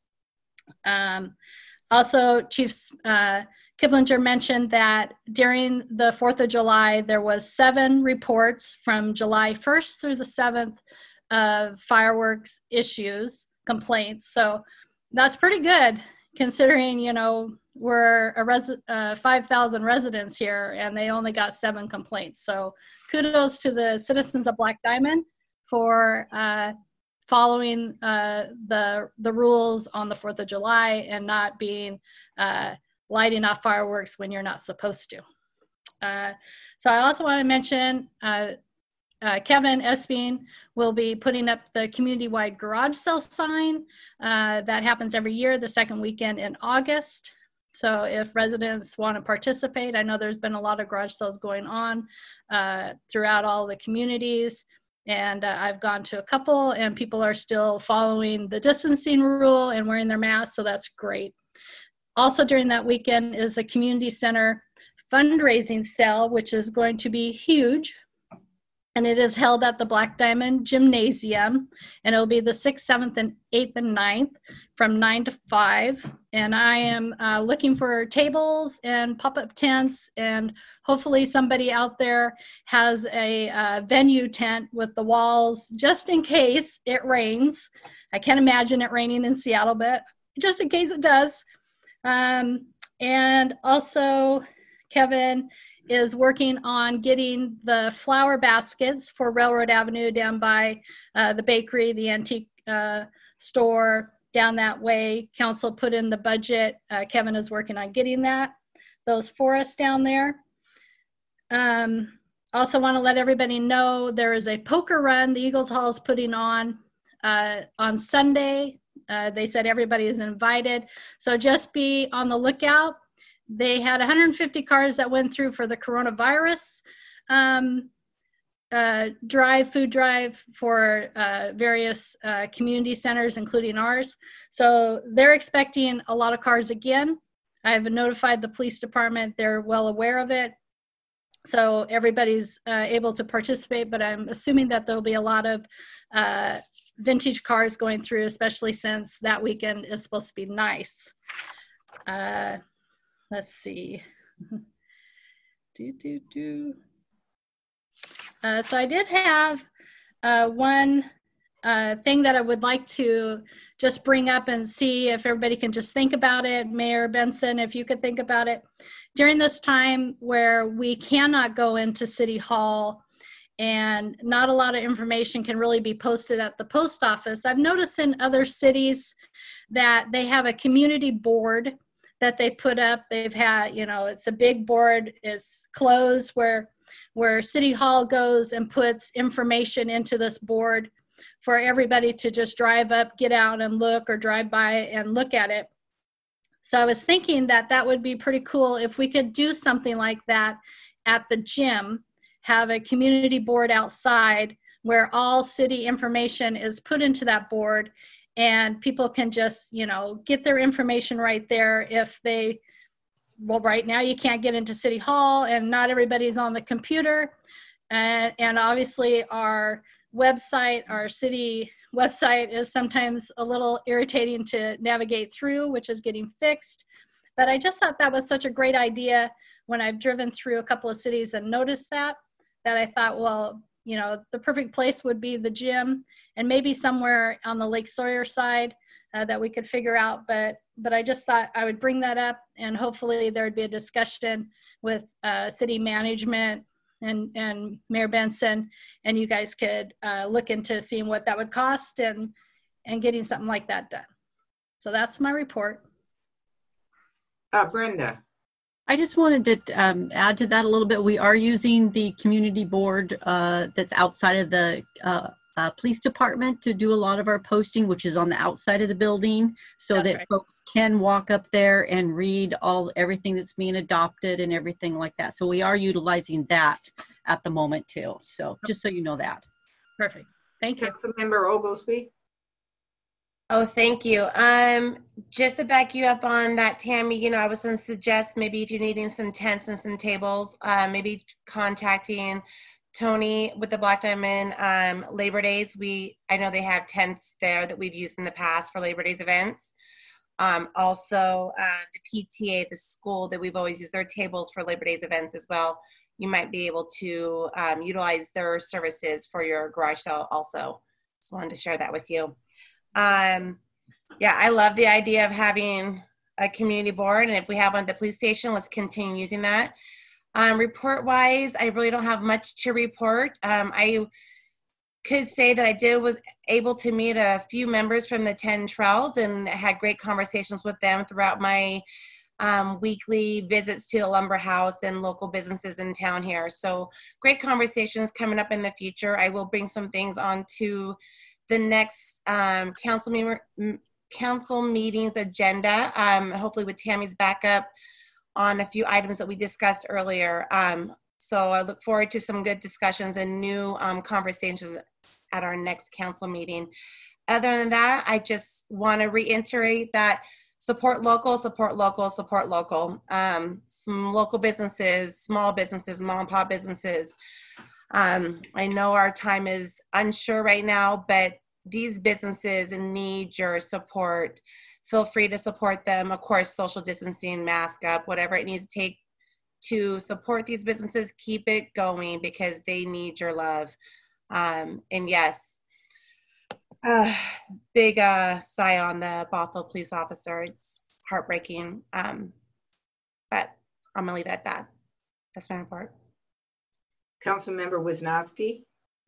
Also, Chief Kiplinger mentioned that during the 4th of July, there was 7 reports from July 1st through the 7th of fireworks issues, complaints. So that's pretty good considering, you know, we're 5,000 residents here and they only got 7 complaints. So kudos to the citizens of Black Diamond for following the rules on the 4th of July and not being lighting off fireworks when you're not supposed to. So I also want to mention Kevin Esping will be putting up the community-wide garage sale sign that happens every year, the second weekend in August. So if residents want to participate, I know there's been a lot of garage sales going on throughout all the communities. And I've gone to a couple and people are still following the distancing rule and wearing their masks, so that's great. Also during that weekend is a community center fundraising sale, which is going to be huge. And it is held at the Black Diamond Gymnasium. And it'll be the 6th, 7th, and 8th, and 9th from 9 to 5. And I am looking for tables and pop-up tents. And hopefully somebody out there has a venue tent with the walls just in case it rains. I can't imagine it raining in Seattle, but just in case it does. And also Kevin is working on getting the flower baskets for Railroad Avenue down by the bakery, the antique store down that way. Council put in the budget. Kevin is working on getting those for us down there. Also want to let everybody know there is a poker run the Eagles Hall is putting on Sunday. They said everybody is invited. So just be on the lookout. They had 150 cars that went through for the coronavirus food drive for various community centers, including ours. So they're expecting a lot of cars again. I've notified the police department. They're well aware of it. So everybody's able to participate, but I'm assuming that there'll be a lot of vintage cars going through, especially since that weekend is supposed to be nice. Let's see. So I did have one thing that I would like to just bring up and see if everybody can just think about it. Mayor Benson, if you could think about it. During this time where we cannot go into City Hall and not a lot of information can really be posted at the post office, I've noticed in other cities that they have a community board that they put up. They've had, you know, it's a big board, it's closed where City Hall goes and puts information into this board for everybody to just drive up, get out and look, or drive by and look at it. So I was thinking that that would be pretty cool if we could do something like that at the gym, have a community board outside where all city information is put into that board, and people can just, you know, get their information right there. If they, well, right now you can't get into City Hall and not everybody's on the computer. And obviously our website, our city website is sometimes a little irritating to navigate through, which is getting fixed. But I just thought that was such a great idea when I've driven through a couple of cities and noticed that I thought, well, you know, the perfect place would be the gym, and maybe somewhere on the Lake Sawyer side that we could figure out. But I just thought I would bring that up, and hopefully there would be a discussion with city management and Mayor Benson, and you guys could look into seeing what that would cost and getting something like that done. So that's my report. Brenda. I just wanted to add to that a little bit. We are using the community board that's outside of the police department to do a lot of our posting, which is on the outside of the building, so that's that right. Folks can walk up there and read everything that's being adopted and everything like that. So we are utilizing that at the moment too. So just so you know that. Perfect. Thank you. Councilmember Oglesby. Oh, thank you. Just to back you up on that, Tammy, you know, I was going to suggest maybe if you're needing some tents and some tables, maybe contacting Tony with the Black Diamond Labor Days. I know they have tents there that we've used in the past for Labor Days events. Also, the PTA, the school that we've always used their tables for Labor Days events as well. You might be able to utilize their services for your garage sale also. Just wanted to share that with you. Yeah, I love the idea of having a community board, and if we have one at the police station, let's continue using that. Report wise, I really don't have much to report. I could say that I was able to meet a few members from the 10 Trails and had great conversations with them throughout my weekly visits to the Lumber House and local businesses in town here. So great conversations coming up in the future. I will bring some things on to the next council meetings agenda, hopefully with Tammy's backup on a few items that we discussed earlier. So I look forward to some good discussions and new conversations at our next council meeting. Other than that, I just want to reiterate that support local, support local, support local. Some local businesses, small businesses, mom and pop businesses. I know our time is unsure right now, but these businesses need your support. Feel free to support them. Of course, social distancing, mask up, whatever it needs to take to support these businesses, keep it going because they need your love. And yes, big sigh on the Bothell police officer. It's heartbreaking, but I'm gonna leave it at that. That's my report. Councilmember Wisnowski.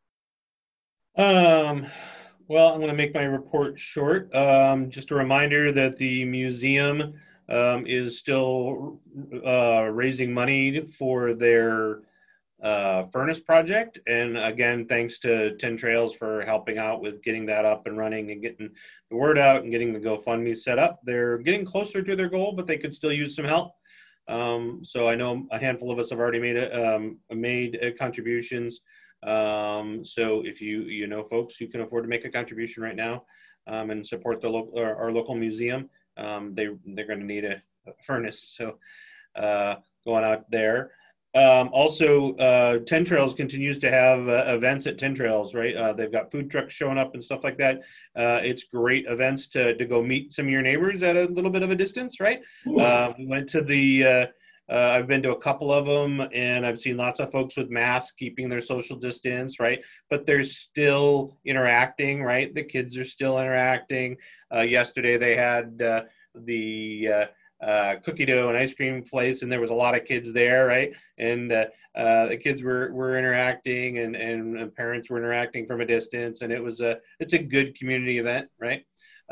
Well, I'm going to make my report short. Just a reminder that the museum is still raising money for their furnace project. And again, thanks to 10 Trails for helping out with getting that up and running and getting the word out and getting the GoFundMe set up. They're getting closer to their goal, but they could still use some help. So I know a handful of us have already made contributions. So if you know folks who can afford to make a contribution right now and support the our local museum, they're going to need a furnace. So going out there. Also, 10 Trails continues to have events at 10 Trails, right? They've got food trucks showing up and stuff like that. It's great events to go meet some of your neighbors at a little bit of a distance, right? We went to the, I've been to a couple of them and I've seen lots of folks with masks keeping their social distance, right? But they're still interacting, right? The kids are still interacting. Yesterday they had the cookie dough and ice cream place, and there was a lot of kids there, right? And the kids were interacting, and parents were interacting from a distance, and it's a good community event, right?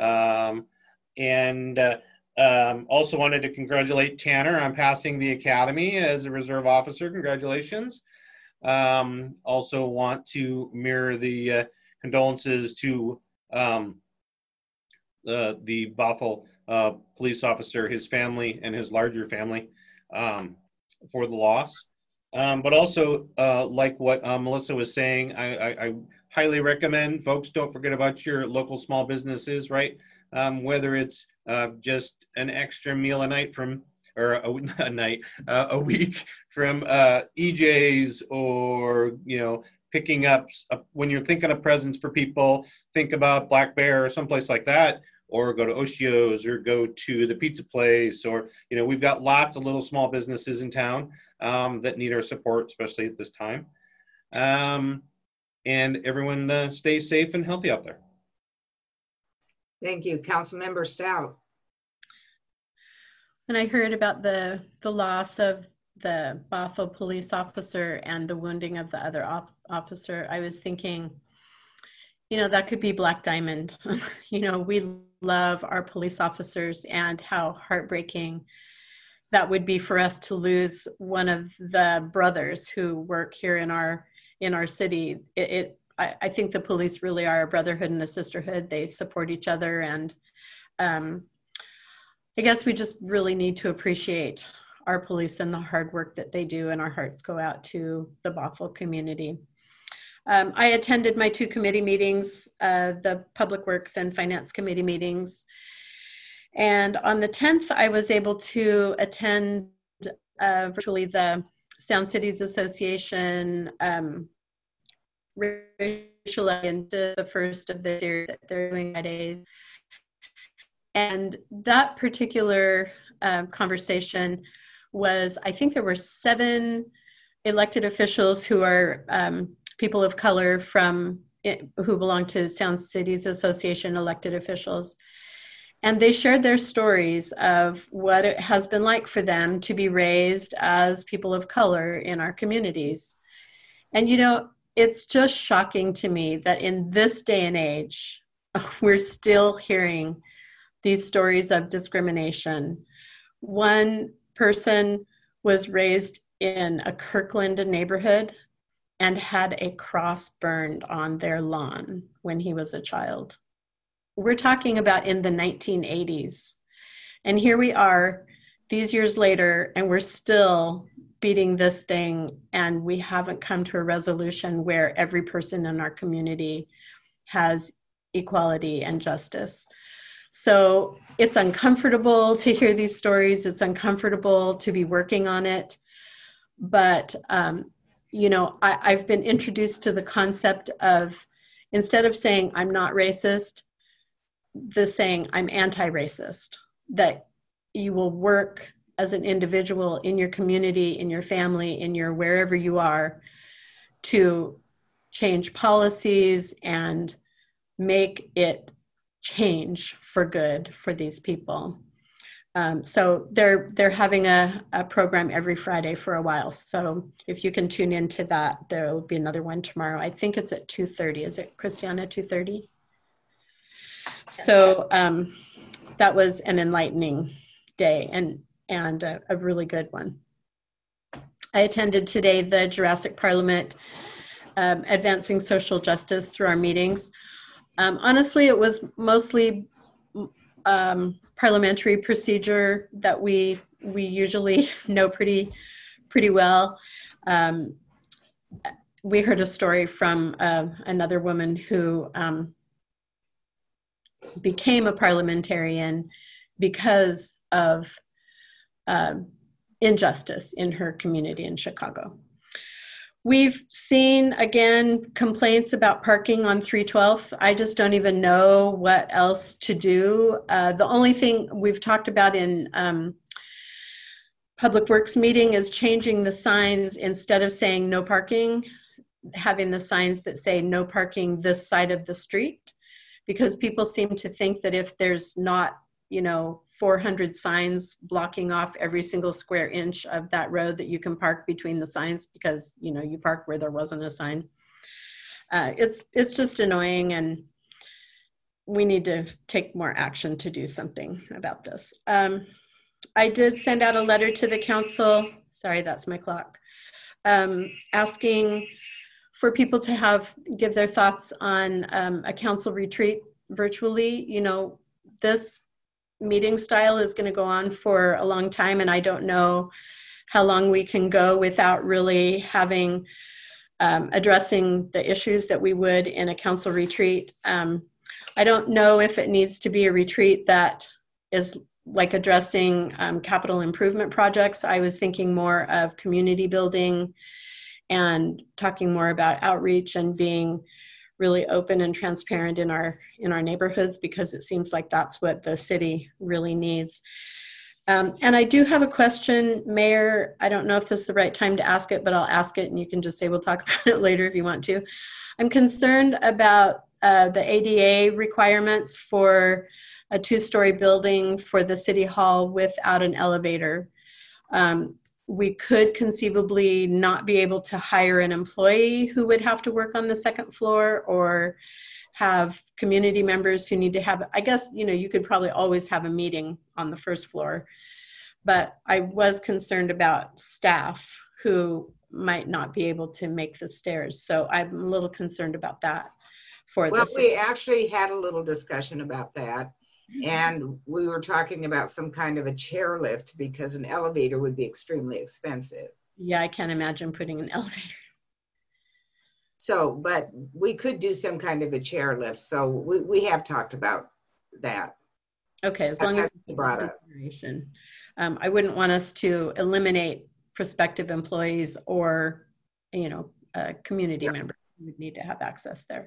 Also wanted to congratulate Tanner on passing the academy as a reserve officer. Congratulations. Also want to mirror the condolences to the Bothell police officer, his family, and his larger family for the loss. But also, like what Melissa was saying, I highly recommend folks don't forget about your local small businesses, right? Whether it's just an extra meal a night from, or a week from EJ's, or, you know, picking up, when you're thinking of presents for people, think about Black Bear or someplace like that, or go to Oshio's, or go to the pizza place, or, you know, we've got lots of little small businesses in town that need our support, especially at this time. And everyone stay safe and healthy out there. Thank you. Councilmember Stout. When I heard about the loss of the Bothell police officer and the wounding of the other officer, I was thinking, you know, that could be Black Diamond. You know, we love our police officers, and how heartbreaking that would be for us to lose one of the brothers who work here in our city. I think the police really are a brotherhood and a sisterhood. They support each other, and I guess we just really need to appreciate our police and the hard work that they do, and our hearts go out to the Bothell community. I attended my 2 committee meetings, the Public Works and Finance Committee meetings. And on the 10th, I was able to attend virtually the Sound Cities Association racial into the first of the series that they're doing Fridays. And that particular conversation was, I think there were 7 elected officials who are people of color who belong to Sound Cities Association elected officials. And they shared their stories of what it has been like for them to be raised as people of color in our communities. And, you know, it's just shocking to me that in this day and age, we're still hearing these stories of discrimination. One person was raised in a Kirkland neighborhood and had a cross burned on their lawn when he was a child. We're talking about in the 1980s. And here we are these years later, and we're still beating this thing, and we haven't come to a resolution where every person in our community has equality and justice. So it's uncomfortable to hear these stories. It's uncomfortable to be working on it. But, you know, I've been introduced to the concept of, instead of saying I'm not racist, the saying I'm anti-racist, that you will work as an individual in your community, in your family, in your wherever you are, to change policies and make it change for good for these people. So they're having a program every Friday for a while. So if you can tune into that, there will be another one tomorrow. I think it's at 2:30. Is it, Christiana, 2:30? So that was an enlightening day and a really good one. I attended today the Jurassic Parliament Advancing Social Justice through our meetings. Honestly, it was mostly parliamentary procedure that we usually know pretty well. We heard a story from another woman who became a parliamentarian because of injustice in her community in Chicago. We've seen, again, complaints about parking on 312th. I just don't even know what else to do. The only thing we've talked about in Public Works meeting is changing the signs. Instead of saying no parking, having the signs that say no parking this side of the street, because people seem to think that if there's not, 400 signs blocking off every single square inch of that road, that you can park between the signs because, you parked where there wasn't a sign. It's just annoying, and we need to take more action to do something about this. I did send out a letter to the council. Sorry, that's my clock. Asking for people to give their thoughts on a council retreat virtually. This meeting style is going to go on for a long time, and I don't know how long we can go without really having addressing the issues that we would in a council retreat. I don't know if it needs to be a retreat that is like addressing capital improvement projects. I was thinking more of community building and talking more about outreach and being really open and transparent in our neighborhoods, because it seems like that's what the city really needs. And I do have a question, Mayor. I don't know if this is the right time to ask it, but I'll ask it and you can just say we'll talk about it later if you want to. I'm concerned about the ADA requirements for a 2-story building for the city hall without an elevator. We could conceivably not be able to hire an employee who would have to work on the 2nd floor, or have community members who need to have, I guess, you could probably always have a meeting on the 1st floor. But I was concerned about staff who might not be able to make the stairs. So I'm a little concerned about that. Well, we actually had a little discussion about that. And we were talking about some kind of a chairlift, because an elevator would be extremely expensive. Yeah, I can't imagine putting an elevator. So, but we could do some kind of a chairlift. So we have talked about that. Okay, as long as it's brought up. I wouldn't want us to eliminate prospective employees or, community members who would need to have access there.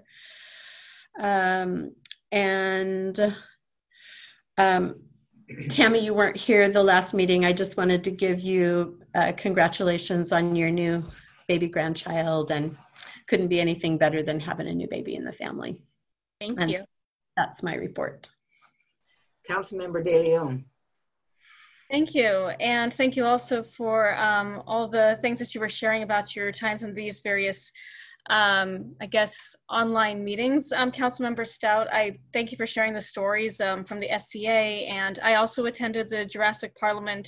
Tammy, you weren't here the last meeting. I just wanted to give you congratulations on your new baby grandchild, and couldn't be anything better than having a new baby in the family. Thank you. That's my report. Councilmember De Leon. Thank you. And thank you also for all the things that you were sharing about your times in these various I guess, online meetings. Councilmember Stout, I thank you for sharing the stories from the SCA, and I also attended the Jurassic Parliament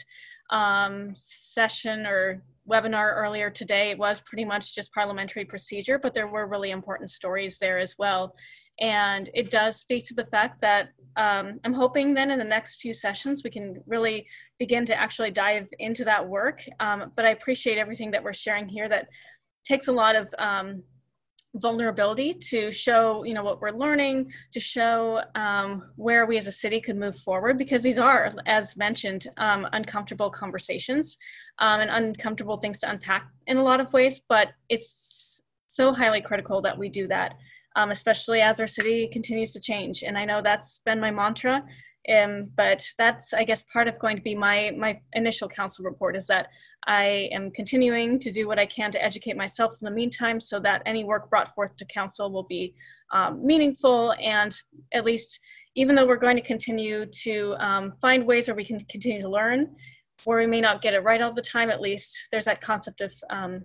session or webinar earlier today. It was pretty much just parliamentary procedure, but there were really important stories there as well. And it does speak to the fact that I'm hoping then in the next few sessions we can really begin to actually dive into that work. But I appreciate everything that we're sharing here. That takes a lot of vulnerability to show, what we're learning, to show where we as a city could move forward, because these are, as mentioned, uncomfortable conversations and uncomfortable things to unpack in a lot of ways, but it's so highly critical that we do that, especially as our city continues to change. And I know that's been my mantra, but that's, I guess, part of going to be my initial council report, is that I am continuing to do what I can to educate myself in the meantime, so that any work brought forth to council will be meaningful, and at least, even though we're going to continue to find ways where we can continue to learn, where we may not get it right all the time, at least there's that concept of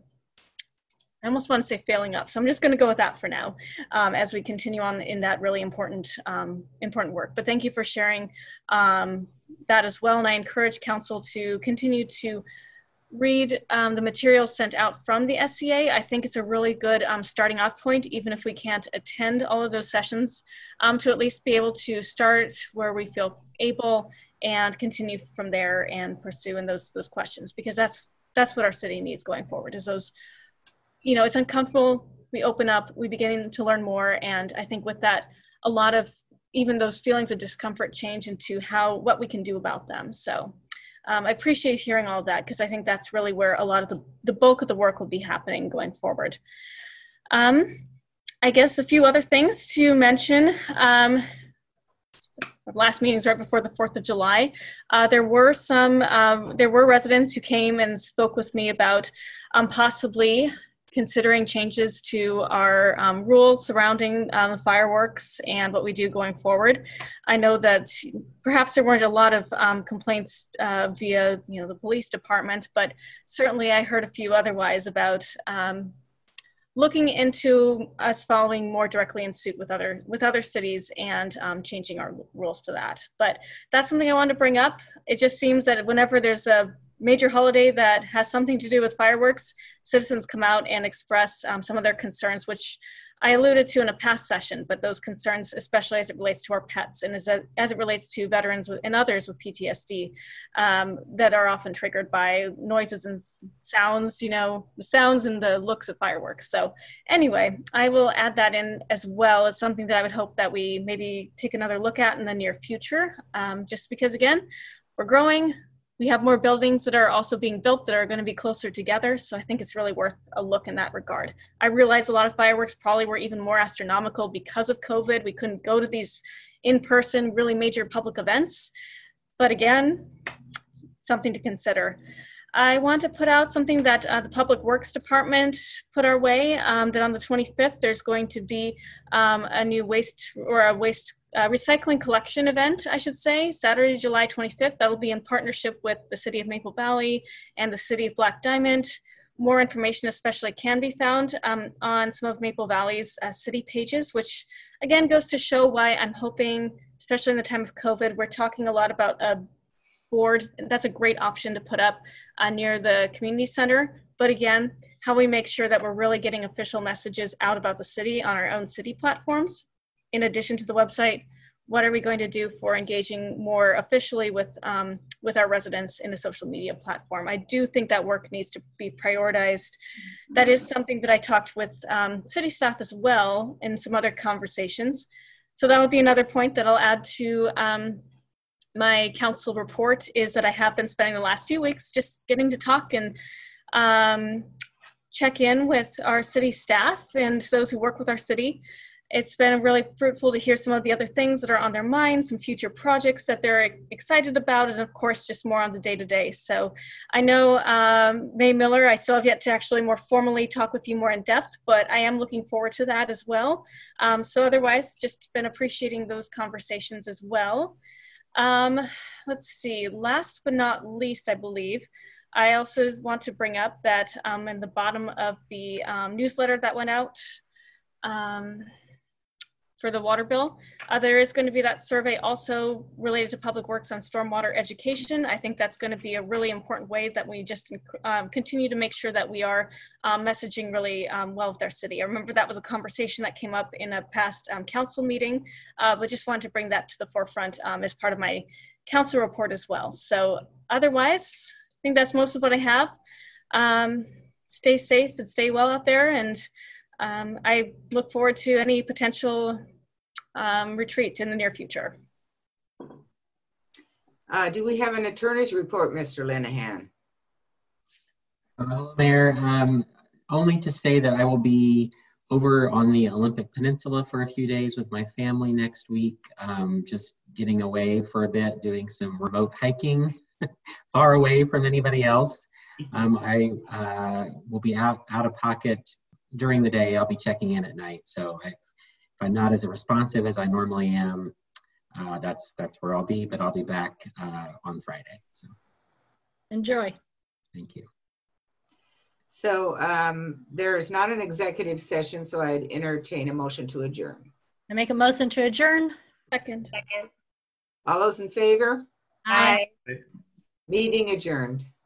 I almost want to say failing up. So I'm just going to go with that for now as we continue on in that really important work. But thank you for sharing that as well. And I encourage council to continue to read the materials sent out from the SCA. I think it's a really good starting off point, even if we can't attend all of those sessions, to at least be able to start where we feel able and continue from there and pursue in those questions, because that's what our city needs going forward, is those, it's uncomfortable, we open up, we begin to learn more, and I think with that, a lot of even those feelings of discomfort change into what we can do about them. So I appreciate hearing all of that, because I think that's really where a lot of the bulk of the work will be happening going forward. I guess a few other things to mention. Our last meeting was right before the 4th of July. There were residents who came and spoke with me about possibly considering changes to our rules surrounding fireworks and what we do going forward. I know that perhaps there weren't a lot of complaints via the police department, but certainly I heard a few otherwise about looking into us following more directly in suit with other cities and changing our rules to that. But that's something I wanted to bring up. It just seems that whenever there's a major holiday that has something to do with fireworks, citizens come out and express some of their concerns, which I alluded to in a past session, but those concerns, especially as it relates to our pets and as it relates to veterans and others with PTSD, that are often triggered by noises and sounds, the sounds and the looks of fireworks. So anyway, I will add that in as well as something that I would hope that we maybe take another look at in the near future, just because, again, we're growing. We have more buildings that are also being built that are going to be closer together. So I think it's really worth a look in that regard. I realize a lot of fireworks probably were even more astronomical because of COVID. We couldn't go to these in-person, really major public events. But again, something to consider. I want to put out something that the Public Works Department put our way, that on the 25th, there's going to be a new recycling collection event, I should say, Saturday, July 25th. That will be in partnership with the City of Maple Valley and the City of Black Diamond. More information especially can be found on some of Maple Valley's city pages, which again goes to show why I'm hoping, especially in the time of COVID, we're talking a lot about a board. That's a great option to put up near the community center. But again, how we make sure that we're really getting official messages out about the city on our own city platforms. In addition to the website, what are we going to do for engaging more officially with our residents in a social media platform? I do think that work needs to be prioritized. That is something that I talked with city staff as well in some other conversations. So that would be another point that I'll add to my council report, is that I have been spending the last few weeks just getting to talk and check in with our city staff and those who work with our city. It's been really fruitful to hear some of the other things that are on their minds, some future projects that they're excited about, and of course, just more on the day-to-day. So I know, May Miller, I still have yet to actually more formally talk with you more in depth, but I am looking forward to that as well. So otherwise, just been appreciating those conversations as well. Let's see, last but not least, I believe, I also want to bring up that in the bottom of the newsletter that went out, for the water bill, there is going to be that survey also related to public works on stormwater education. I think that's going to be a really important way that we just continue to make sure that we are messaging really well with our city. I remember that was a conversation that came up in a past council meeting, but just wanted to bring that to the forefront as part of my council report as well. So otherwise, I think that's most of what I have. Stay safe and stay well out there, and I look forward to any potential retreat in the near future. Do we have an attorney's report, Mr. Linehan? Hello, Mayor. Only to say that I will be over on the Olympic Peninsula for a few days with my family next week, just getting away for a bit, doing some remote hiking far away from anybody else. I will be out of pocket during the day. I'll be checking in at night. So if I'm not as responsive as I normally am, that's where I'll be, but I'll be back on Friday. So Enjoy. Thank you. So there is not an executive session, so I'd entertain a motion to adjourn. I make a motion to adjourn. Second. All those in favor? Aye. Meeting adjourned.